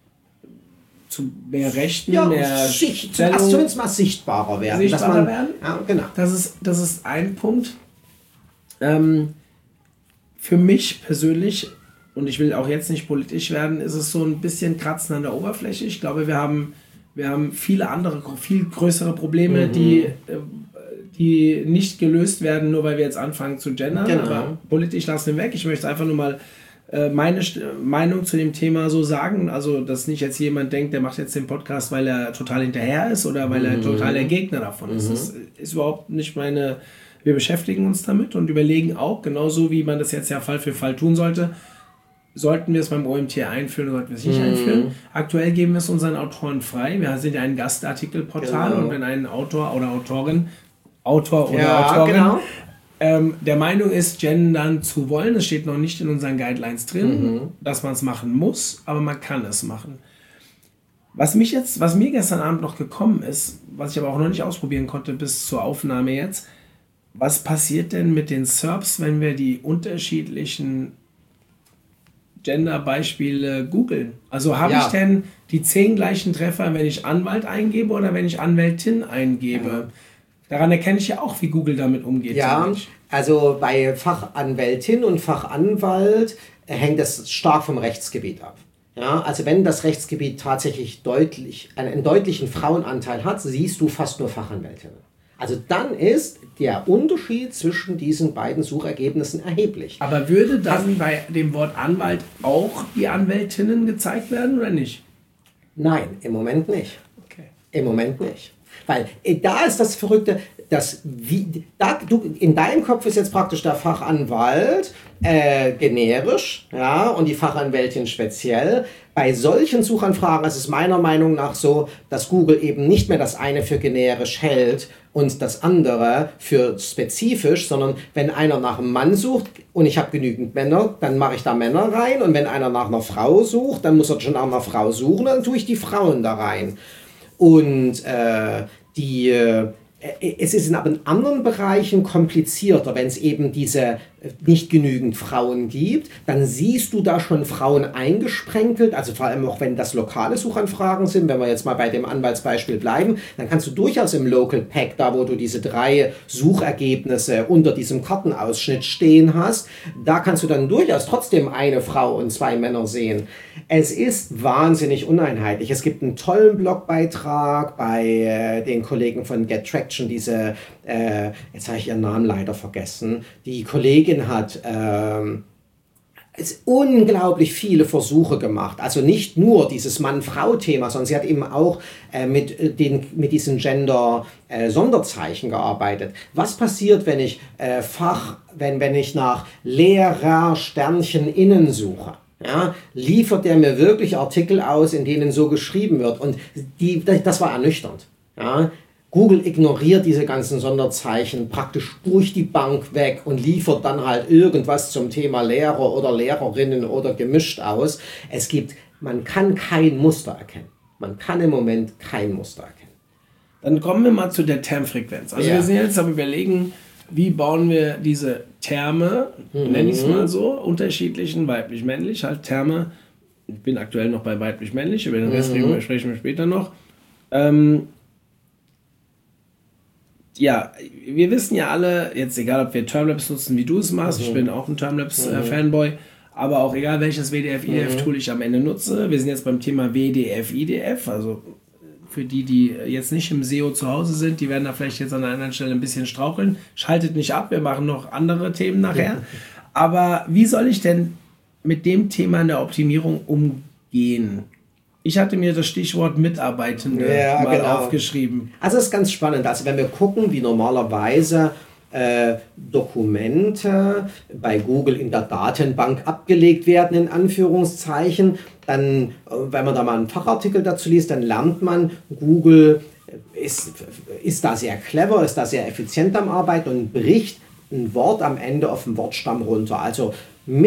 [SPEAKER 3] zu mehr Rechten,
[SPEAKER 1] ja,
[SPEAKER 3] mehr
[SPEAKER 1] Sicht, also zumindest mal sichtbarer werden.
[SPEAKER 3] Sichtbarer
[SPEAKER 1] dass man,
[SPEAKER 3] werden?
[SPEAKER 1] Ja, genau.
[SPEAKER 3] Das ist, das ist ein Punkt. Ähm, für mich persönlich, und ich will auch jetzt nicht politisch werden, ist es so ein bisschen Kratzen an der Oberfläche. Ich glaube, wir haben, wir haben viele andere, viel größere Probleme, mhm. die, die nicht gelöst werden, nur weil wir jetzt anfangen zu gendern.
[SPEAKER 1] Genau.
[SPEAKER 3] Aber politisch lassen wir weg. Ich möchte einfach nur mal meine Meinung zu dem Thema so sagen, also dass nicht jetzt jemand denkt, der macht jetzt den Podcast, weil er total hinterher ist oder weil er total der Gegner davon ist. Mhm. Das ist überhaupt nicht meine, wir beschäftigen uns damit und überlegen auch, genauso wie man das jetzt ja Fall für Fall tun sollte, sollten wir es beim O M T einführen oder sollten wir es nicht mhm. einführen. Aktuell geben wir es unseren Autoren frei. Wir sind ja ein Gastartikelportal genau. und wenn ein Autor oder Autorin, Autor oder ja, Autorin genau. Ähm, der Meinung ist, gendern zu wollen. Es steht noch nicht in unseren Guidelines drin, mhm. dass man es machen muss, aber man kann es machen. Was mich jetzt, was mir gestern Abend noch gekommen ist, was ich aber auch noch nicht ausprobieren konnte bis zur Aufnahme jetzt, was passiert denn mit den S E R Ps, wenn wir die unterschiedlichen Gender-Beispiele googeln? Also habe ja. ich denn die zehn gleichen Treffer, wenn ich Anwalt eingebe oder wenn ich Anwältin eingebe? Ja. Daran erkenne ich ja auch, wie Google damit umgeht.
[SPEAKER 1] Ja, also bei Fachanwältin und Fachanwalt hängt das stark vom Rechtsgebiet ab. Ja, also wenn das Rechtsgebiet tatsächlich deutlich, einen deutlichen Frauenanteil hat, siehst du fast nur Fachanwältinnen. Also dann ist der Unterschied zwischen diesen beiden Suchergebnissen erheblich.
[SPEAKER 3] Aber würde dann bei dem Wort Anwalt auch die Anwältinnen gezeigt werden oder nicht?
[SPEAKER 1] Nein, im Moment nicht.
[SPEAKER 3] Okay.
[SPEAKER 1] Im Moment nicht. Weil da ist das Verrückte, dass wie, da, du, in deinem Kopf ist jetzt praktisch der Fachanwalt äh, generisch, ja, und die Fachanwältin speziell. Bei solchen Suchanfragen ist es meiner Meinung nach so, dass Google eben nicht mehr das eine für generisch hält und das andere für spezifisch, sondern wenn einer nach einem Mann sucht und ich habe genügend Männer, dann mache ich da Männer rein, und wenn einer nach einer Frau sucht, dann muss er schon nach einer Frau suchen, dann tue ich die Frauen da rein. Und äh, die, äh, es ist in aber in anderen Bereichen komplizierter, wenn es eben diese nicht genügend Frauen gibt, dann siehst du da schon Frauen eingesprenkelt, also vor allem auch wenn das lokale Suchanfragen sind, wenn wir jetzt mal bei dem Anwaltsbeispiel bleiben, dann kannst du durchaus im Local Pack, da wo du diese drei Suchergebnisse unter diesem Kartenausschnitt stehen hast, da kannst du dann durchaus trotzdem eine Frau und zwei Männer sehen. Es ist wahnsinnig uneinheitlich. Es gibt einen tollen Blogbeitrag bei äh, den Kollegen von Get Traction, diese, äh, jetzt habe ich ihren Namen leider vergessen, die Kollegin hat ähm, es unglaublich viele Versuche gemacht. Also nicht nur dieses Mann-Frau-Thema, sondern sie hat eben auch äh, mit, den, mit diesen Gender-Sonderzeichen äh, gearbeitet. Was passiert, wenn ich äh, Fach, wenn, wenn ich nach Lehrer Sternchen innen suche? Ja, liefert der mir wirklich Artikel aus, in denen so geschrieben wird? Und die, das war ernüchternd. Ja. Google ignoriert diese ganzen Sonderzeichen praktisch durch die Bank weg und liefert dann halt irgendwas zum Thema Lehrer oder Lehrerinnen oder gemischt aus. Es gibt, man kann kein Muster erkennen. Man kann im Moment kein Muster erkennen.
[SPEAKER 3] Dann kommen wir mal zu der Termfrequenz. Also ja. wir sind jetzt am Überlegen, wie bauen wir diese Terme, mhm. nenne ich es mal so, unterschiedlichen, weiblich-männlich, halt Terme. Ich bin aktuell noch bei weiblich-männlich, über den Rest mhm. sprechen wir später noch. Ähm, Ja, wir wissen ja alle, jetzt egal ob wir Termlabs nutzen, wie du es machst, mhm. ich bin auch ein Termlabs-Fanboy, mhm. aber auch egal welches W D F I D F-Tool ich am Ende nutze, wir sind jetzt beim Thema W D F I D F, also für die, die jetzt nicht im S E O zu Hause sind, die werden da vielleicht jetzt an einer anderen Stelle ein bisschen straucheln. Schaltet nicht ab, wir machen noch andere Themen nachher. Aber wie soll ich denn mit dem Thema in der Optimierung umgehen? Ich hatte mir das Stichwort Mitarbeitende ja, mal genau. aufgeschrieben.
[SPEAKER 1] Also es ist ganz spannend. Also wenn wir gucken, wie normalerweise äh, Dokumente bei Google in der Datenbank abgelegt werden, in Anführungszeichen, dann, wenn man da mal einen Fachartikel dazu liest, dann lernt man, Google ist, ist da sehr clever, ist da sehr effizient am Arbeiten und bricht ein Wort am Ende auf den Wortstamm runter. Also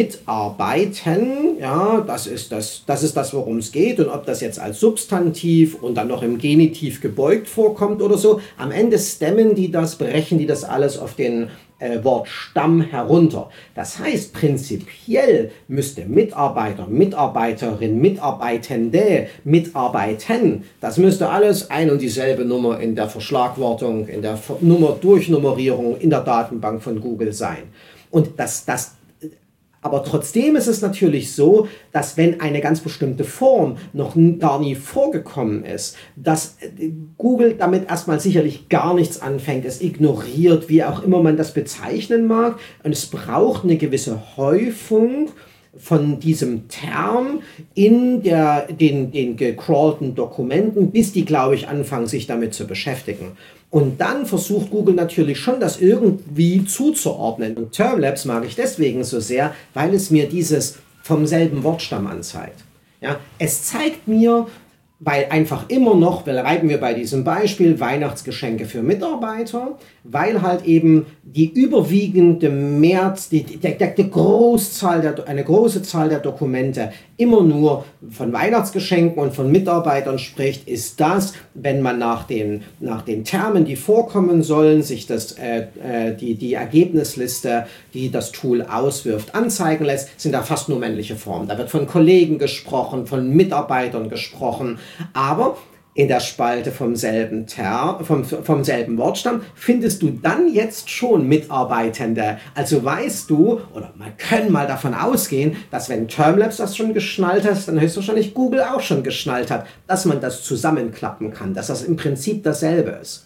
[SPEAKER 1] mitarbeiten, ja, das ist das, das ist das, worum es geht. Und ob das jetzt als Substantiv und dann noch im Genitiv gebeugt vorkommt oder so, am Ende stemmen die das, brechen die das alles auf den äh, Wortstamm herunter. Das heißt, prinzipiell müsste Mitarbeiter, Mitarbeiterin, Mitarbeitende, Mitarbeiten, das müsste alles ein und dieselbe Nummer in der Verschlagwortung, in der Nummer Durchnummerierung in der Datenbank von Google sein. Und das, das Aber trotzdem ist es natürlich so, dass wenn eine ganz bestimmte Form noch gar nie vorgekommen ist, dass Google damit erstmal sicherlich gar nichts anfängt, es ignoriert, wie auch immer man das bezeichnen mag. Und es braucht eine gewisse Häufung von diesem Term in der, den, den gecrawlten Dokumenten, bis die, glaube ich, anfangen, sich damit zu beschäftigen. Und dann versucht Google natürlich schon, das irgendwie zuzuordnen. Und Termlabs mag ich deswegen so sehr, weil es mir dieses vom selben Wortstamm anzeigt. Ja, es zeigt mir, weil einfach immer noch, bleiben wir bei diesem Beispiel, Weihnachtsgeschenke für Mitarbeiter, weil halt eben die überwiegende Mehrz, die, die, die, die Großzahl der, eine große Zahl der Dokumente immer nur von Weihnachtsgeschenken und von Mitarbeitern spricht, ist das, wenn man nach den, nach den Termen, die vorkommen sollen, sich das, äh, äh, die, die Ergebnisliste, die das Tool auswirft, anzeigen lässt, sind da fast nur männliche Formen. Da wird von Kollegen gesprochen, von Mitarbeitern gesprochen, aber in der Spalte vom selben, Ter, vom, vom selben Wortstamm findest du dann jetzt schon Mitarbeitende. Also weißt du, oder man kann mal davon ausgehen, dass wenn Termlabs das schon geschnallt hat, dann höchstwahrscheinlich Google auch schon geschnallt hat, dass man das zusammenklappen kann, dass das im Prinzip dasselbe ist.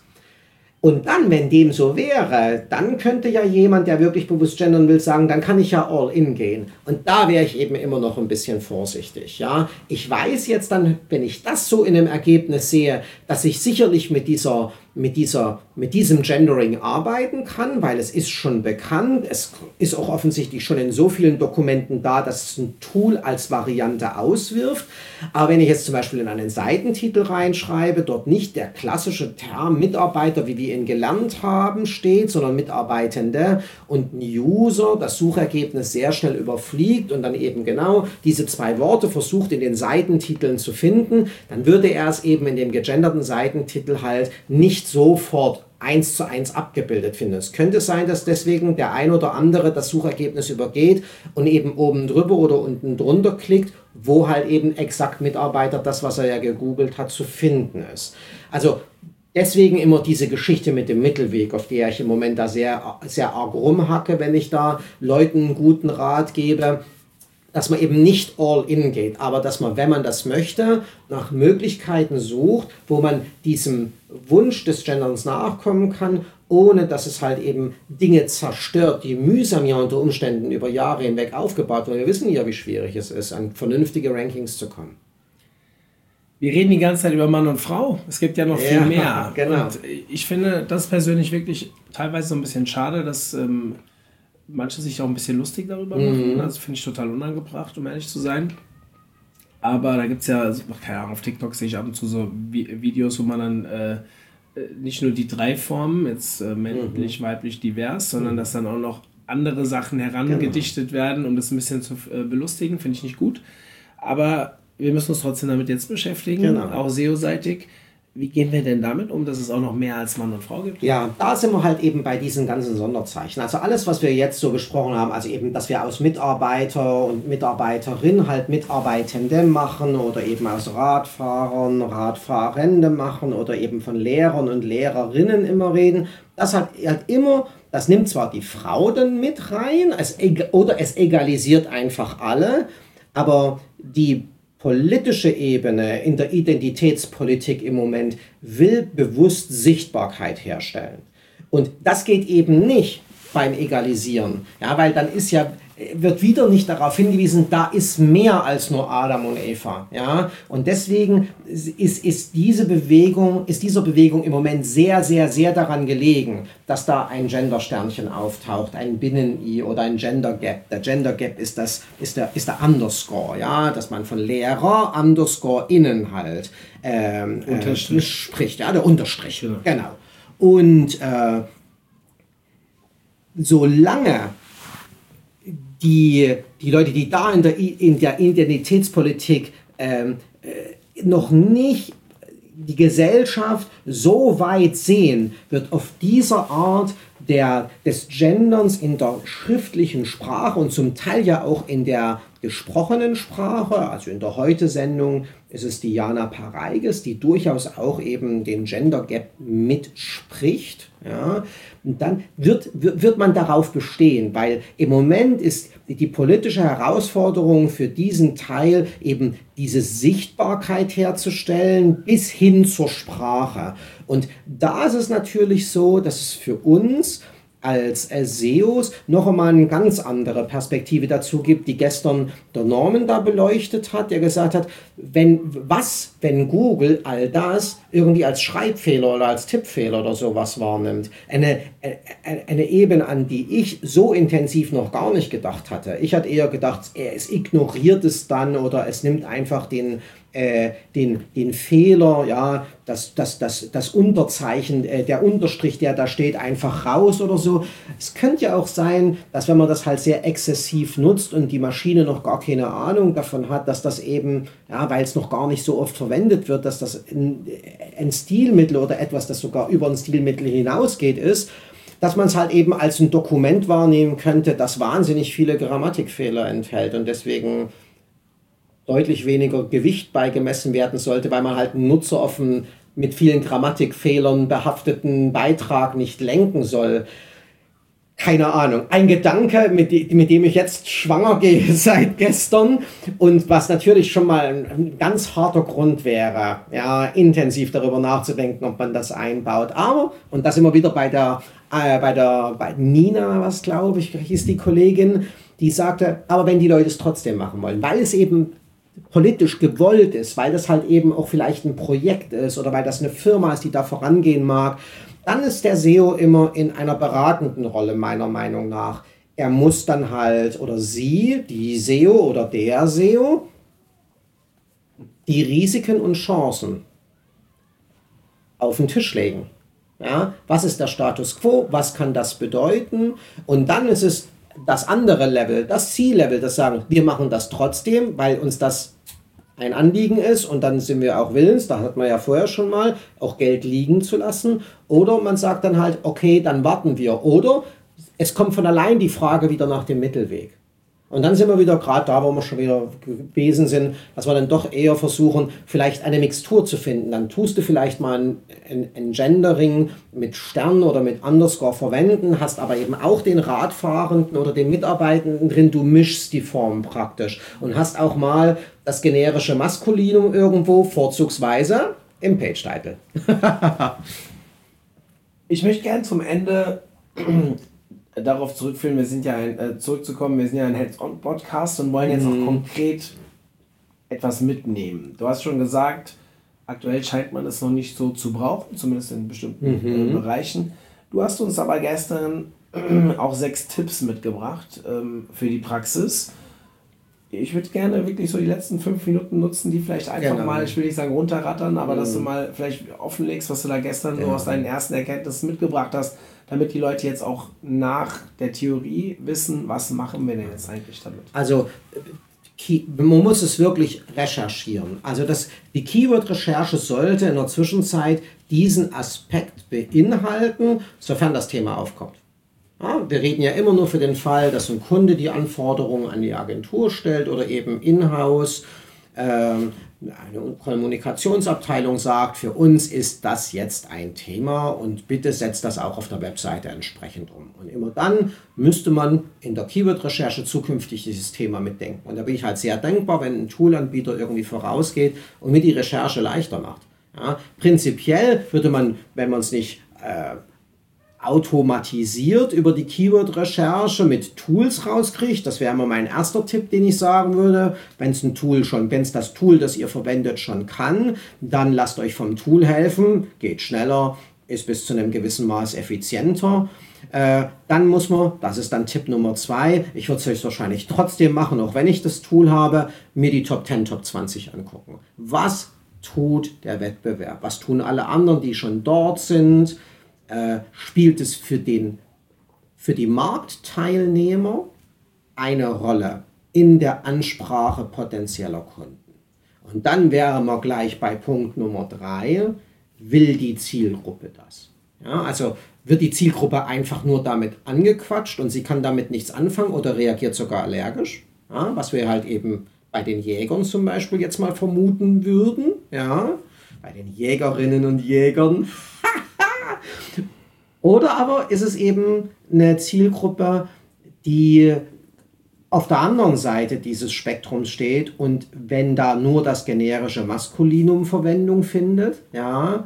[SPEAKER 1] Und dann, wenn dem so wäre, dann könnte ja jemand, der wirklich bewusst gendern will, sagen, dann kann ich ja all in gehen. Und da wäre ich eben immer noch ein bisschen vorsichtig. Ja? Ich weiß jetzt dann, wenn ich das so in einem Ergebnis sehe, dass ich sicherlich mit dieser, mit dieser, mit diesem Gendering arbeiten kann, weil es ist schon bekannt. Es ist auch offensichtlich schon in so vielen Dokumenten da, dass es ein Tool als Variante auswirft. Aber wenn ich jetzt zum Beispiel in einen Seitentitel reinschreibe, dort nicht der klassische Term Mitarbeiter, wie wir ihn gelernt haben, steht, sondern Mitarbeitende und ein User das Suchergebnis sehr schnell überfliegt und dann eben genau diese zwei Worte versucht in den Seitentiteln zu finden, dann würde er es eben in dem gegenderten Seitentitel halt nicht sofort eins zu eins abgebildet finden. Es könnte sein, dass deswegen der ein oder andere das Suchergebnis übergeht und eben oben drüber oder unten drunter klickt, wo halt eben exakt Mitarbeiter, das, was er ja gegoogelt hat, zu finden ist. Also deswegen immer diese Geschichte mit dem Mittelweg, auf der ich im Moment da sehr, sehr arg rumhacke, wenn ich da Leuten einen guten Rat gebe, dass man eben nicht all in geht, aber dass man, wenn man das möchte, nach Möglichkeiten sucht, wo man diesem Wunsch des Genderns nachkommen kann, ohne dass es halt eben Dinge zerstört, die mühsam ja unter Umständen über Jahre hinweg aufgebaut wurden. Wir wissen ja, wie schwierig es ist, an vernünftige Rankings zu kommen.
[SPEAKER 3] Wir reden die ganze Zeit über Mann und Frau. Es gibt ja noch viel
[SPEAKER 1] ja,
[SPEAKER 3] mehr.
[SPEAKER 1] Genau.
[SPEAKER 3] Und ich finde das persönlich wirklich teilweise so ein bisschen schade, dass ähm, manche sich auch ein bisschen lustig darüber machen. Mhm. Das finde ich total unangebracht, um ehrlich zu sein. Aber da gibt es ja, keine Ahnung, auf TikTok sehe ich ab und zu so Videos, wo man dann äh, nicht nur die drei Formen, jetzt äh, männlich, mhm. weiblich, divers, sondern mhm. dass dann auch noch andere Sachen herangedichtet genau. werden, um das ein bisschen zu äh, belustigen. Finde ich nicht gut. Aber wir müssen uns trotzdem damit jetzt beschäftigen, genau. auch S E O-seitig. Wie gehen wir denn damit um, dass es auch noch mehr als Mann und Frau gibt?
[SPEAKER 1] Ja, da sind wir halt eben bei diesen ganzen Sonderzeichen. Also alles, was wir jetzt so besprochen haben, also eben, dass wir aus Mitarbeiter und Mitarbeiterin halt Mitarbeitende machen oder eben aus Radfahrern Radfahrende machen oder eben von Lehrern und Lehrerinnen immer reden, das hat halt immer, das nimmt zwar die Frau dann mit rein, es, oder es egalisiert einfach alle, aber die politische Ebene in der Identitätspolitik im Moment will bewusst Sichtbarkeit herstellen. Und das geht eben nicht beim Egalisieren, ja, weil dann ist ja, wird wieder nicht darauf hingewiesen, da ist mehr als nur Adam und Eva, ja, und deswegen ist, ist diese Bewegung, ist dieser Bewegung im Moment sehr, sehr, sehr daran gelegen, dass da ein Gender-Sternchen auftaucht, ein Binnen-I oder ein Gender-Gap. Der Gender-Gap ist das, ist der, ist der Underscore, ja, dass man von Lehrer Underscore Inhalt ähm, äh, spricht, ja, der Unterstrich, ja. Genau. Und äh, solange die, die Leute, die da in der, in der Identitätspolitik ähm, äh, noch nicht die Gesellschaft so weit sehen, wird auf dieser Art der, des Genderns in der schriftlichen Sprache und zum Teil ja auch in der gesprochenen Sprache, also in der Heute-Sendung ist es die Jana Pareiges, die durchaus auch eben den Gender Gap mitspricht. Ja, und dann wird, wird man darauf bestehen, weil im Moment ist die politische Herausforderung für diesen Teil eben diese Sichtbarkeit herzustellen bis hin zur Sprache. Und da ist es natürlich so, dass es für uns als S E Os noch einmal eine ganz andere Perspektive dazu gibt, die gestern der Norman da beleuchtet hat, der gesagt hat, wenn, was, wenn Google all das irgendwie als Schreibfehler oder als Tippfehler oder sowas wahrnimmt. Eine, eine, eine Ebene, an die ich so intensiv noch gar nicht gedacht hatte. Ich hatte eher gedacht, es ignoriert es dann oder es nimmt einfach den Äh, den, den Fehler, ja, das, das, das, das Unterzeichen, äh, der Unterstrich, der da steht, einfach raus oder so. Es könnte ja auch sein, dass wenn man das halt sehr exzessiv nutzt und die Maschine noch gar keine Ahnung davon hat, dass das eben, ja, weil es noch gar nicht so oft verwendet wird, dass das ein, ein Stilmittel oder etwas, das sogar über ein Stilmittel hinausgeht, ist, dass man es halt eben als ein Dokument wahrnehmen könnte, das wahnsinnig viele Grammatikfehler enthält und deswegen deutlich weniger Gewicht beigemessen werden sollte, weil man halt einen Nutzer auf einen mit vielen Grammatikfehlern behafteten Beitrag nicht lenken soll. Keine Ahnung. Ein Gedanke, mit, mit dem ich jetzt schwanger gehe seit gestern und was natürlich schon mal ein ganz harter Grund wäre, ja, intensiv darüber nachzudenken, ob man das einbaut. Aber, und das immer wieder bei der, äh, bei der bei Nina, was glaube ich, hieß die Kollegin, die sagte, aber wenn die Leute es trotzdem machen wollen, weil es eben politisch gewollt ist, weil das halt eben auch vielleicht ein Projekt ist oder weil das eine Firma ist, die da vorangehen mag, dann ist der S E O immer in einer beratenden Rolle, meiner Meinung nach. Er muss dann halt, oder sie, die S E O oder der S E O, die Risiken und Chancen auf den Tisch legen. Ja, was ist der Status quo? Was kann das bedeuten? Und dann ist es das andere Level, das C-Level, das sagen, wir machen das trotzdem, weil uns das ein Anliegen ist und dann sind wir auch willens, da hat man ja vorher schon mal, auch Geld liegen zu lassen. Oder man sagt dann halt, okay, dann warten wir. Oder es kommt von allein die Frage wieder nach dem Mittelweg. Und dann sind wir wieder gerade da, wo wir schon wieder gewesen sind, dass wir dann doch eher versuchen, vielleicht eine Mixtur zu finden. Dann tust du vielleicht mal ein, ein, ein Gendering mit Stern oder mit Underscore verwenden, hast aber eben auch den Radfahrenden oder den Mitarbeitenden drin, du mischst die Form praktisch und hast auch mal das generische Maskulinum irgendwo, vorzugsweise im Page-Title.
[SPEAKER 3] Ich möchte gern zum Ende darauf zurückführen, wir sind ja ein, äh, zurückzukommen, wir sind ja ein Hands-on-Podcast und wollen jetzt mhm. auch konkret etwas mitnehmen. Du hast schon gesagt, aktuell scheint man es noch nicht so zu brauchen, zumindest in bestimmten mhm. äh, Bereichen. Du hast uns aber gestern äh, auch sechs Tipps mitgebracht ähm, für die Praxis. Ich würde gerne wirklich so die letzten fünf Minuten nutzen, die vielleicht einfach genau. mal, ich will nicht sagen runterrattern, aber mhm. dass du mal vielleicht offenlegst, was du da gestern ja. so aus deinen ersten Erkenntnissen mitgebracht hast, damit die Leute jetzt auch nach der Theorie wissen, was machen wir denn jetzt eigentlich damit?
[SPEAKER 1] Also man muss es wirklich recherchieren. Also das, die Keyword-Recherche sollte in der Zwischenzeit diesen Aspekt beinhalten, sofern das Thema aufkommt. Ja, wir reden ja immer nur für den Fall, dass ein Kunde die Anforderungen an die Agentur stellt oder eben in-house. Ähm, eine Kommunikationsabteilung sagt, für uns ist das jetzt ein Thema und bitte setzt das auch auf der Webseite entsprechend um. Und immer dann müsste man in der Keyword-Recherche zukünftig dieses Thema mitdenken. Und da bin ich halt sehr dankbar, wenn ein Toolanbieter irgendwie vorausgeht und mir die Recherche leichter macht. Ja, prinzipiell würde man, wenn man es nicht äh, automatisiert über die Keyword-Recherche mit Tools rauskriegt, das wäre mal mein erster Tipp, den ich sagen würde, wenn es ein Tool schon, wenn es das Tool, das ihr verwendet, schon kann, dann lasst euch vom Tool helfen, geht schneller, ist bis zu einem gewissen Maß effizienter. Äh, dann muss man, das ist dann Tipp Nummer zwei, ich würde es euch wahrscheinlich trotzdem machen, auch wenn ich das Tool habe, mir die Top zehn, Top zwanzig angucken. Was tut der Wettbewerb? Was tun alle anderen, die schon dort sind? Äh, spielt es für, den, für die Marktteilnehmer eine Rolle in der Ansprache potenzieller Kunden? Und dann wären wir gleich bei Punkt Nummer drei, will die Zielgruppe das? Ja, also wird die Zielgruppe einfach nur damit angequatscht und sie kann damit nichts anfangen oder reagiert sogar allergisch? Ja, was wir halt eben bei den Jägern zum Beispiel jetzt mal vermuten würden, ja, bei den Jägerinnen und Jägern. Oder aber ist es eben eine Zielgruppe, die auf der anderen Seite dieses Spektrums steht und wenn da nur das generische Maskulinum Verwendung findet, ja,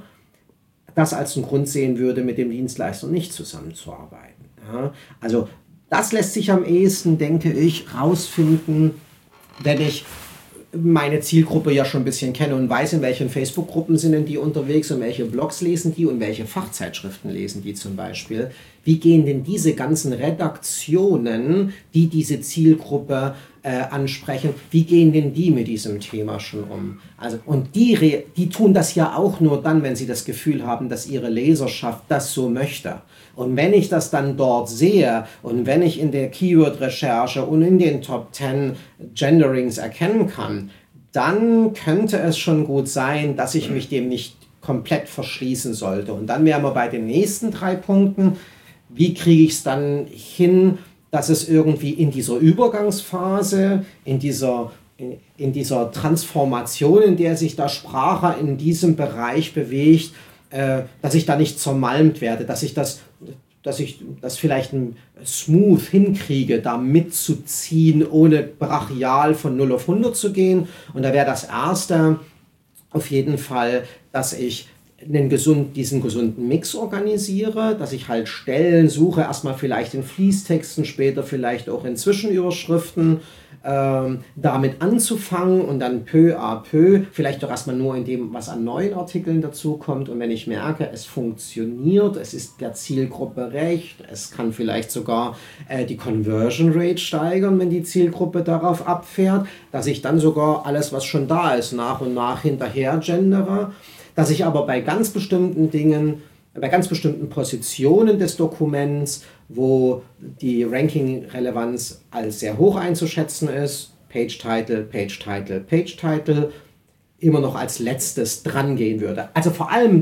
[SPEAKER 1] das als einen Grund sehen würde, mit dem Dienstleister nicht zusammenzuarbeiten. Ja. Also das lässt sich am ehesten, denke ich, rausfinden, wenn ich meine Zielgruppe ja schon ein bisschen kenne und weiß, in welchen Facebook-Gruppen sind denn die unterwegs und welche Blogs lesen die und welche Fachzeitschriften lesen die zum Beispiel. Wie gehen denn diese ganzen Redaktionen, die diese Zielgruppe äh, ansprechen, wie gehen denn die mit diesem Thema schon um? Also, und die, die tun das ja auch nur dann, wenn sie das Gefühl haben, dass ihre Leserschaft das so möchte. Und wenn ich das dann dort sehe und wenn ich in der Keyword-Recherche und in den Top zehn Genderings erkennen kann, dann könnte es schon gut sein, dass ich mich dem nicht komplett verschließen sollte. Und dann wären wir bei den nächsten drei Punkten. Wie kriege ich es dann hin, dass es irgendwie in dieser Übergangsphase, in dieser, in, in dieser Transformation, in der sich da Sprache in diesem Bereich bewegt, äh, dass ich da nicht zermalmt werde, dass ich das, dass ich das vielleicht ein smooth hinkriege, da mitzuziehen, ohne brachial von null auf hundert zu gehen. Und da wäre das Erste auf jeden Fall, dass ich einen gesund, diesen gesunden Mix organisiere, dass ich halt Stellen suche, erstmal vielleicht in Fließtexten, später vielleicht auch in Zwischenüberschriften, ähm, damit anzufangen und dann peu à peu, vielleicht doch erstmal nur in dem, was an neuen Artikeln dazukommt. Und wenn ich merke, es funktioniert, es ist der Zielgruppe recht, es kann vielleicht sogar äh, die Conversion Rate steigern, wenn die Zielgruppe darauf abfährt, dass ich dann sogar alles, was schon da ist, nach und nach hinterher gendere. Dass ich aber bei ganz bestimmten Dingen, bei ganz bestimmten Positionen des Dokuments, wo die Ranking-Relevanz als sehr hoch einzuschätzen ist, Page-Title, Page-Title, Page-Title, immer noch als letztes dran gehen würde. Also vor allem,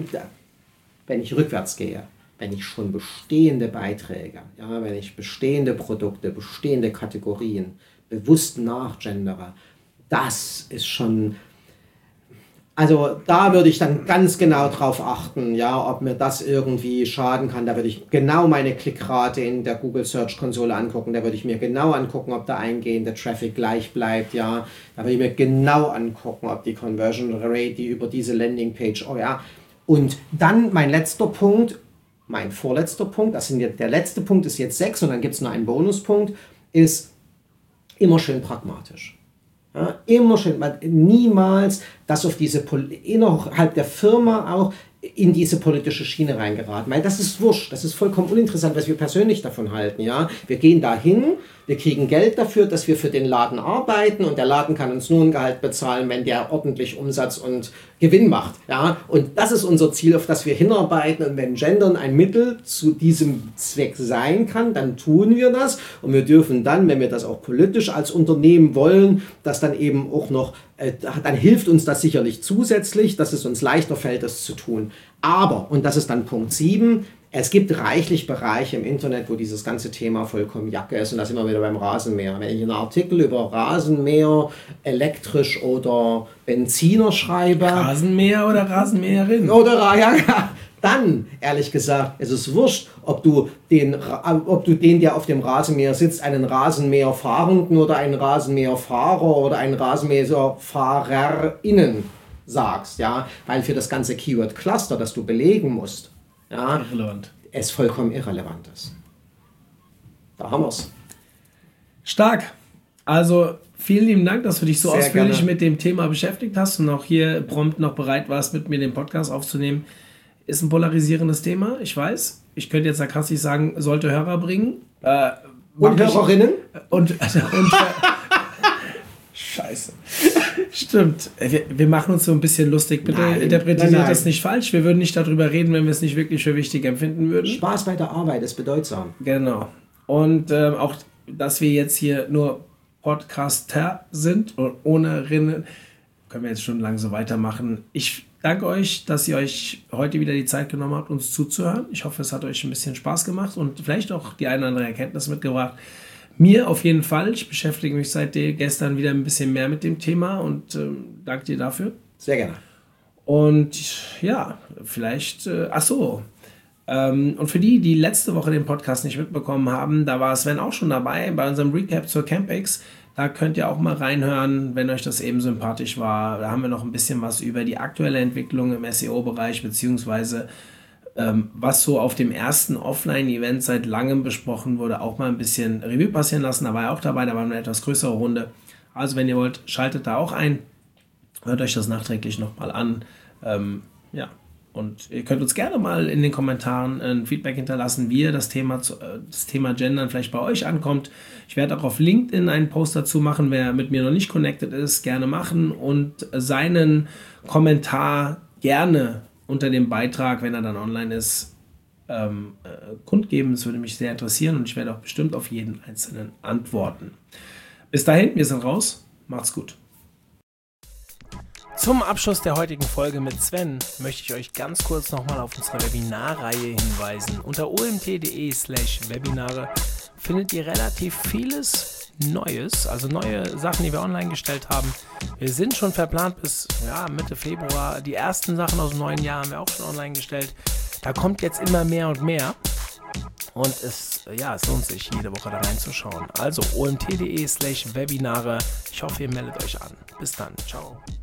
[SPEAKER 1] wenn ich rückwärts gehe, wenn ich schon bestehende Beiträge, ja, wenn ich bestehende Produkte, bestehende Kategorien bewusst nachgendere, das ist schon... Also da würde ich dann ganz genau drauf achten, ja, ob mir das irgendwie schaden kann. Da würde ich genau meine Klickrate in der Google Search Konsole angucken. Da würde ich mir genau angucken, ob der eingehende Traffic gleich bleibt, ja. Da würde ich mir genau angucken, ob die Conversion Rate, die über diese Landingpage, oh ja. Und dann mein letzter Punkt, mein vorletzter Punkt, das sind jetzt, der letzte Punkt ist jetzt sechs und dann gibt es noch einen Bonuspunkt, ist immer schön pragmatisch. Ja, immer schön, man, niemals das auf diese, innerhalb der Firma auch in diese politische Schiene reingeraten, weil das ist wurscht, das ist vollkommen uninteressant, was wir persönlich davon halten, ja. Wir gehen dahin, wir kriegen Geld dafür, dass wir für den Laden arbeiten und der Laden kann uns nur ein Gehalt bezahlen, wenn der ordentlich Umsatz und Gewinn macht, ja. Und das ist unser Ziel, auf das wir hinarbeiten und wenn Gendern ein Mittel zu diesem Zweck sein kann, dann tun wir das und wir dürfen dann, wenn wir das auch politisch als Unternehmen wollen, das dann eben auch noch, äh, dann hilft uns das sicherlich zusätzlich, dass es uns leichter fällt, das zu tun. Aber, und das ist dann Punkt sieben, Es gibt reichlich Bereiche im Internet, wo dieses ganze Thema vollkommen Jacke ist und da sind wir wieder beim Rasenmäher. Wenn ich einen Artikel über Rasenmäher, elektrisch oder Benziner schreibe...
[SPEAKER 3] Rasenmäher oder Rasenmäherin?
[SPEAKER 1] Oder, ja, ja. Dann, ehrlich gesagt, ist es wurscht, ob du den, ob du den, der auf dem Rasenmäher sitzt, einen Rasenmäherfahrenden oder einen Rasenmäherfahrer oder einen Rasenmäherfahrerinnen sagst, ja, weil für das ganze Keyword-Cluster, das du belegen musst, ja,
[SPEAKER 3] irrelevant.
[SPEAKER 1] Es vollkommen irrelevant ist. Da haben wir es.
[SPEAKER 3] Stark. Also vielen lieben Dank, dass du dich so
[SPEAKER 1] Sehr
[SPEAKER 3] ausführlich
[SPEAKER 1] gerne.
[SPEAKER 3] mit dem Thema beschäftigt hast und auch hier prompt noch bereit warst, mit mir den Podcast aufzunehmen. Ist ein polarisierendes Thema, ich weiß. Ich könnte jetzt sarkastisch sagen, sollte Hörer bringen. Äh,
[SPEAKER 1] und Hörerinnen?
[SPEAKER 3] Und, und Scheiße. Stimmt. Wir, wir machen uns so ein bisschen lustig. Bitte
[SPEAKER 1] nein,
[SPEAKER 3] interpretiert
[SPEAKER 1] nein, nein.
[SPEAKER 3] das nicht falsch. Wir würden nicht darüber reden, wenn wir es nicht wirklich für wichtig empfinden würden.
[SPEAKER 1] Spaß bei der Arbeit ist bedeutsam.
[SPEAKER 3] Genau. Und ähm, auch, dass wir jetzt hier nur Podcaster sind und ohne Rinnen, können wir jetzt schon lange so weitermachen. Ich danke euch, dass ihr euch heute wieder die Zeit genommen habt, uns zuzuhören. Ich hoffe, es hat euch ein bisschen Spaß gemacht und vielleicht auch die eine oder andere Erkenntnis mitgebracht. Mir auf jeden Fall. Ich beschäftige mich seit gestern wieder ein bisschen mehr mit dem Thema und ähm, danke dir dafür.
[SPEAKER 1] Sehr gerne.
[SPEAKER 3] Und ja, vielleicht, äh, ach so. Ähm, und für die, die letzte Woche den Podcast nicht mitbekommen haben, da war Sven auch schon dabei bei unserem Recap zur CampX. Da könnt ihr auch mal reinhören, wenn euch das eben sympathisch war. Da haben wir noch ein bisschen was über die aktuelle Entwicklung im S E O-Bereich, beziehungsweise ähm, was so auf dem ersten Offline-Event seit langem besprochen wurde, auch mal ein bisschen Revue passieren lassen. Da war er auch dabei, da war eine etwas größere Runde. Also wenn ihr wollt, schaltet da auch ein. Hört euch das nachträglich nochmal an. Ähm, ja. Und ihr könnt uns gerne mal in den Kommentaren ein Feedback hinterlassen, wie ihr das Thema, das Thema Gendern vielleicht bei euch ankommt. Ich werde auch auf LinkedIn einen Post dazu machen. Wer mit mir noch nicht connected ist, gerne machen und seinen Kommentar gerne unter dem Beitrag, wenn er dann online ist, ähm, äh, kundgeben. Das würde mich sehr interessieren und ich werde auch bestimmt auf jeden einzelnen antworten. Bis dahin, wir sind raus. Macht's gut. Zum Abschluss der heutigen Folge mit Sven möchte ich euch ganz kurz nochmal auf unsere Webinarreihe hinweisen. Unter omt.de slash Webinare findet ihr relativ vieles Neues, also neue Sachen, die wir online gestellt haben. Wir sind schon verplant bis ja, Mitte Februar. Die ersten Sachen aus dem neuen Jahr haben wir auch schon online gestellt. Da kommt jetzt immer mehr und mehr. Und es, ja, es lohnt sich, jede Woche da reinzuschauen. Also omt.de slash Webinare. Ich hoffe, ihr meldet euch an. Bis dann. Ciao.